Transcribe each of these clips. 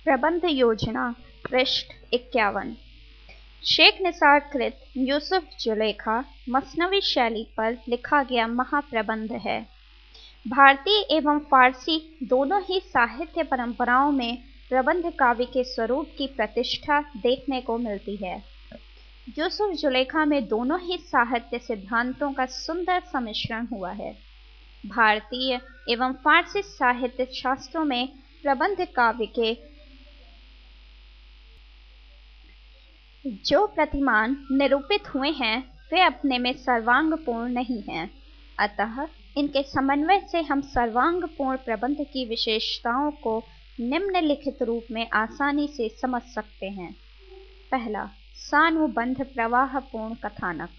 प्रबंध योजना पृष्ठ 51। शेख निसार कृत यूसुफ जुलेखा मसनवी शैली पर लिखा गया महाप्रबंध है। भारतीय एवं फारसी दोनों ही साहित्य परंपराओं में प्रबंध काव्य के स्वरूप की प्रतिष्ठा देखने को मिलती है। यूसुफ जुलेखा में दोनों ही साहित्य सिद्धांतों का सुंदर सम्मिश्रण हुआ है। भारतीय एवं फारसी साहित्य शास्त्रों में प्रबंध काव्य के जो प्रतिमान निरूपित हुए हैं वे अपने में सर्वांगपूर्ण नहीं हैं, अतः इनके समन्वय से हम सर्वांगपूर्ण प्रबंध की विशेषताओं को निम्नलिखित रूप में आसानी से समझ सकते हैं। पहला, सानुबंध प्रवाहपूर्ण कथानक।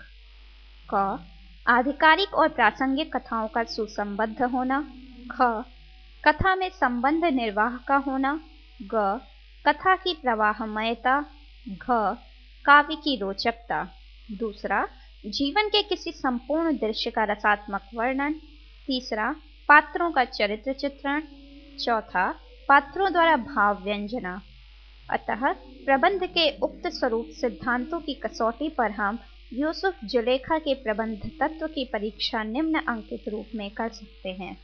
क, आधिकारिक और प्रासंगिक कथाओं का सुसंबद्ध होना। ख, कथा में संबंध निर्वाह का होना। ग, कथा की प्रवाहमयता। घ, काव्य की रोचकता। दूसरा, जीवन के किसी संपूर्ण दृश्य का रसात्मक वर्णन। तीसरा, पात्रों का चरित्र चित्रण। चौथा, पात्रों द्वारा भाव व्यंजना। अतः प्रबंध के उक्त स्वरूप सिद्धांतों की कसौटी पर हम यूसुफ जुलेखा के प्रबंध तत्व की परीक्षा निम्न अंकित रूप में कर सकते हैं।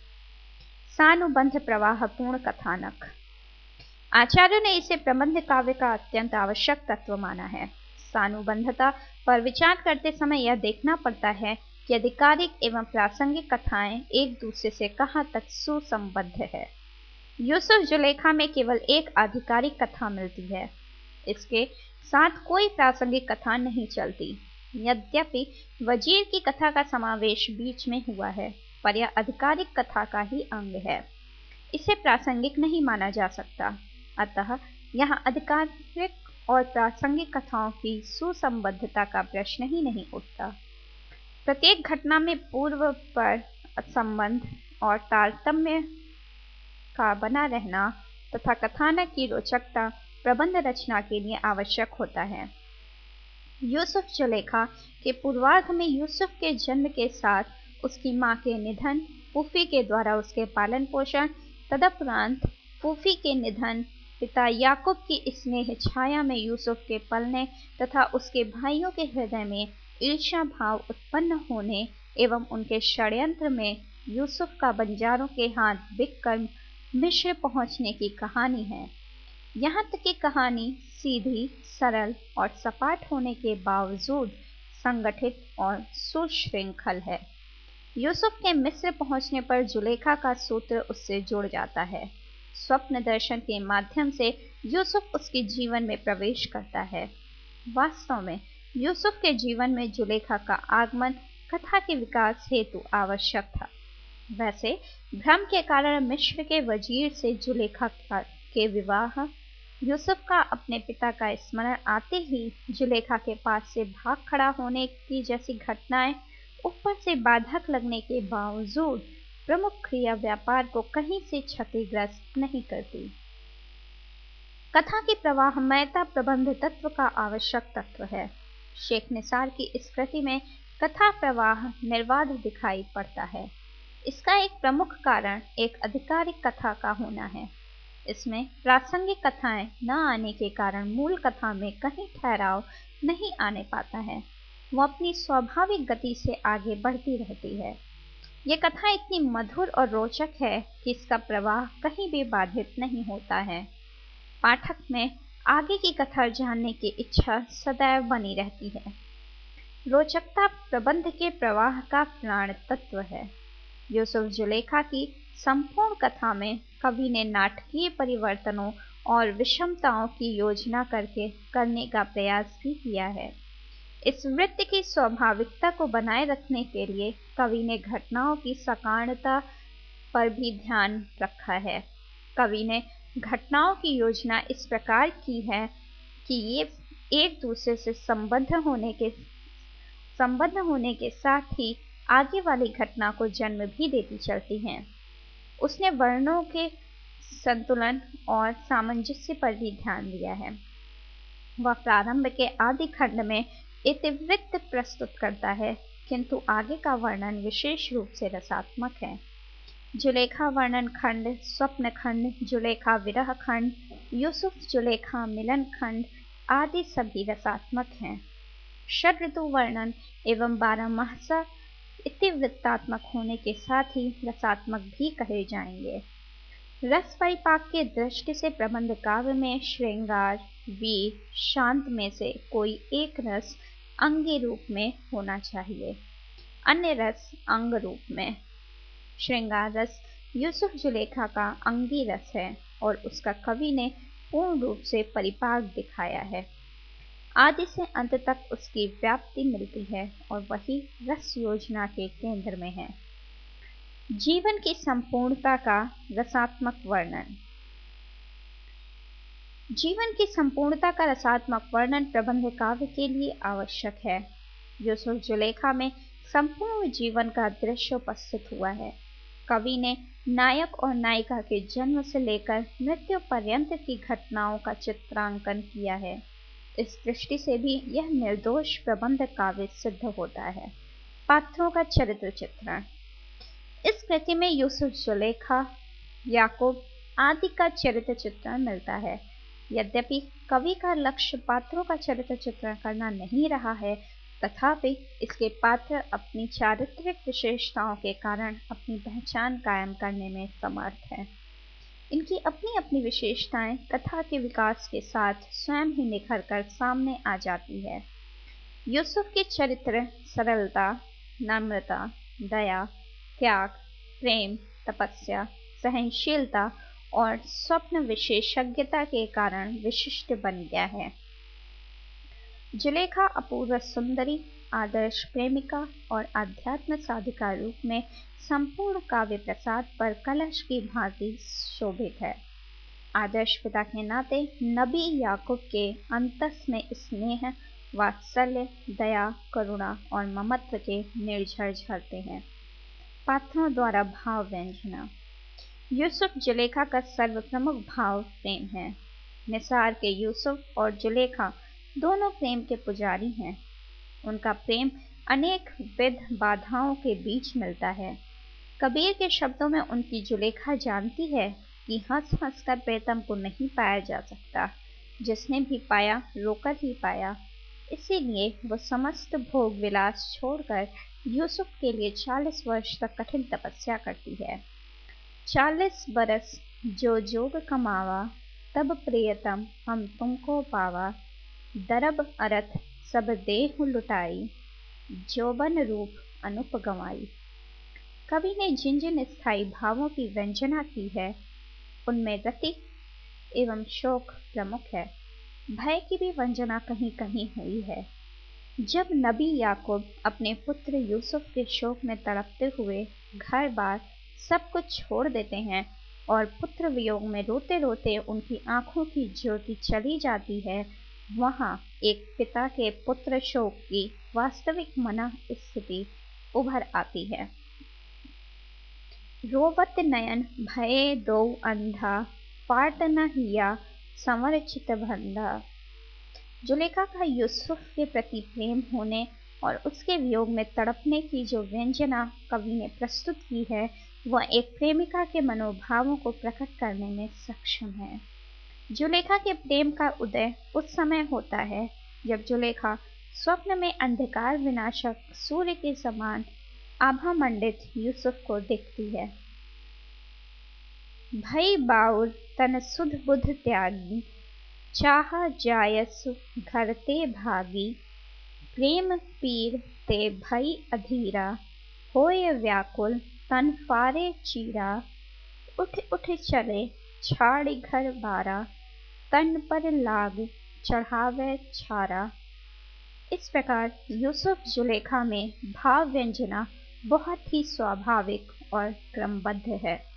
सानुबंध प्रवाहपूर्ण कथानक। आचार्यों ने इसे प्रबंध काव्य का अत्यंत आवश्यक तत्व माना है। सानुबंधता पर विचार करते समय यह देखना पड़ता है कि आधिकारिक एवं प्रासंगिक कथाएं एक दूसरे से कहाँ तक सुसंबद्ध है। यूसुफ जुलेखा में केवल एक आधिकारिक कथा मिलती है, इसके साथ कोई प्रासंगिक कथा नहीं चलती। यद्यपि वजीर की कथा का समावेश बीच में हुआ है, पर यह आधिकारिक कथा का ही अंग है, इसे प्रासंगिक नहीं माना जा सकता। अतः यहाँ आधिकारिक और प्रासंगिक कथाओं की सुसंबद्धता का प्रश्न ही नहीं उठता। प्रत्येक घटना में पूर्व पर संबंध और तारतम्य का बना रहना तथा कथानक की रोचकता प्रबंध रचना के लिए आवश्यक होता है। यूसुफ जुलेखा के पूर्वार्ध में यूसुफ के जन्म के साथ उसकी मां के निधन, फूफी के द्वारा उसके पालन पोषण, तदुपरांत फूफी के निधन, पिता याकूब की स्नेह छाया में यूसुफ के पलने तथा उसके भाइयों के हृदय में ईर्ष्या भाव उत्पन्न होने एवं उनके षड्यंत्र में यूसुफ का बंजारों के हाथ बिककर मिस्र पहुंचने की कहानी है। यहाँ तक कि कहानी सीधी, सरल और सपाट होने के बावजूद संगठित और सुशृंखल है। यूसुफ के मिस्र पहुंचने पर जुलेखा का सूत्र उससे जुड़ जाता है। स्वप्न दर्शन के माध्यम से यूसुफ उसके जीवन में प्रवेश करता है। वास्तव में यूसुफ के जीवन में जुलेखा का आगमन कथा के विकास हेतु आवश्यक था। वैसे भ्रम के कारण मिस्र के वजीर से जुलेखा के विवाह, यूसुफ का अपने पिता का स्मरण आते ही जुलेखा के पास से भाग खड़ा होने की जैसी घटनाएं ऊपर से बाधक लगने के बावजूद प्रमुख क्रिया व्यापार को कहीं से क्षतिग्रस्त नहीं करती। कथा की प्रवाहमयता प्रबंध तत्व का आवश्यक तत्व है। शेख निसार की इस कृति में कथा प्रवाह निर्बाध दिखाई पड़ता है। इसका एक प्रमुख कारण एक आधिकारिक कथा का होना है। इसमें प्रासंगिक कथाएं न आने के कारण मूल कथा में कहीं ठहराव नहीं आने पाता है। वो अपनी स्वाभाविक गति से आगे बढ़ती रहती है। ये कथा इतनी मधुर और रोचक है कि इसका प्रवाह कहीं भी बाधित नहीं होता है। पाठक में आगे की कथा जानने की इच्छा सदैव बनी रहती है। रोचकता प्रबंध के प्रवाह का प्राण तत्व है। यूसुफ जुलेखा की संपूर्ण कथा में कवि ने नाटकीय परिवर्तनों और विषमताओं की योजना करने का प्रयास भी किया है। इस वृत्त की स्वाभाविकता को बनाए रखने के लिए कवि ने घटनाओं की सकारणता पर भी ध्यान रखा है। कवि ने घटनाओं की योजना इस प्रकार की है कि ये एक दूसरे से संबद्ध होने के साथ ही आगे वाली घटना को जन्म भी देती चलती हैं। उसने वर्णों के संतुलन और सामंजस्य पर भी ध्यान दिया है। वह प्रारंभ के आदि खंड में इतिवृत्त प्रस्तुत करता है, किंतु आगे का वर्णन विशेष रूप से रसात्मक है। जुलेखा वर्णन खंड, स्वप्न खंड, जुलेखा विरह खंड, यूसुफ जुलेखा मिलन खंड आदि सभी रसात्मक हैं। षड्ऋतु वर्णन एवं 12 मासा इतिवृत्तात्मक होने के साथ ही रसात्मक भी कहे जाएंगे। रस परिपाक की दृष्टि से प्रबंध काव्य में श्रृंगार, वीर, शांत में से कोई एक रस अंगी रूप में होना चाहिए, अन्य रस अंग रूप में। श्रृंगार रस यूसुफ जुलेखा का अंगी रस है और उसका कवि ने पूर्ण रूप से परिपाक दिखाया है। आदि से अंत तक उसकी व्याप्ति मिलती है और वही रस योजना के केंद्र में है। जीवन की संपूर्णता का रसात्मक वर्णन। जीवन की संपूर्णता का रसात्मक वर्णन प्रबंध काव्य के लिए आवश्यक है। यूसुफ जुलेखा में संपूर्ण जीवन का दृश्य उपस्थित हुआ है। कवि ने नायक और नायिका के जन्म से लेकर मृत्यु पर्यंत की घटनाओं का चित्रांकन किया है। इस दृष्टि से भी यह निर्दोष प्रबंध काव्य सिद्ध होता है। पात्रों का चरित्र चित्रण। इस कृति में यूसुफ जुलेखा, याकूब आदि का चरित्र चित्रण मिलता है। यद्यपि कवि का लक्ष्य पात्रों का चरित्र चित्रण करना नहीं रहा है, तथापि इसके पात्र अपनी चारित्रिक विशेषताओं के कारण अपनी पहचान कायम करने में समर्थ हैं। इनकी अपनी अपनी विशेषताएं कथा के विकास के साथ स्वयं ही निखर कर सामने आ जाती है। यूसुफ के चरित्र सरलता, नम्रता, दया, त्याग, प्रेम, तपस्या, सहनशीलता और स्वप्न विशेषज्ञता के कारण विशिष्ट बन गया है। जुलेखा अपूर्व सुंदरी, आदर्श प्रेमिका और आध्यात्म साधिका रूप में संपूर्ण काव्य प्रसाद पर कलश की भांति शोभित है। आदर्श पिता के नाते नबी याकूब के अंतस में स्नेह, वात्सल्य, दया, करुणा और ममत्व के निर्झर झरते हैं। पात्रों द्वारा भाव व्यंजना। यूसुफ जुलेखा का सर्वप्रमुख भाव प्रेम है। निसार के यूसुफ और जुलेखा दोनों प्रेम के पुजारी हैं। उनका प्रेम अनेक विध बाधाओं के बीच मिलता है। कबीर के शब्दों में उनकी जुलेखा जानती है कि हंस हंस कर प्रीतम को नहीं पाया जा सकता, जिसने भी पाया रोकर ही पाया। इसीलिए वह समस्त भोग विलास छोड़कर यूसुफ के लिए 40 वर्ष तक कठिन तपस्या करती है। 40 बरस जो जोग कमावा, तब प्रियतम हम तुमको पावा। दरब अरथ सब देहु लुटाई, जोबन रूप अनुप गंवाई। कवि ने जिन जिन स्थायी भावों की व्यंजना की है, उनमें रति एवं शोक प्रमुख है। भय की भी वंजना कहीं कहीं हुई है। जब नबी याकूब अपने पुत्र यूसुफ के शोक में तड़पते हुए घर बार सब कुछ छोड़ देते हैं और पुत्र वियोग में रोते रोते उनकी आंखों की ज्योति चली जाती है, वहां एक पिता के पुत्र शोक की वास्तविक मनः स्थिति उभर आती है। रोवत नयन भये दो अंधा, पाट न हिया संवर चित बंधा। जुलेखा का यूसुफ के प्रति प्रेम होने और उसके वियोग में तड़पने की जो व्यंजना कवि ने प्रस्तुत की है, वह एक प्रेमिका के मनोभावों को प्रकट करने में सक्षम है। जुलेखा के प्रेम का उदय उस समय होता है जब जुलेखा स्वप्न में अंधकार विनाशक सूर्य के समान आभा मंडित यूसुफ को देखती है। भई बाउर तन सुध बुध त्यागी, चाहा जायस घर ते भागी। प्रेम पीर ते भई अधीरा, होय व्याकुल तन फारे चीरा। उठ उठ चले छाड़ी घर बारा, तन पर लाग चढ़ावे छारा। इस प्रकार यूसुफ जुलेखा में भाव व्यंजना बहुत ही स्वाभाविक और क्रमबद्ध है।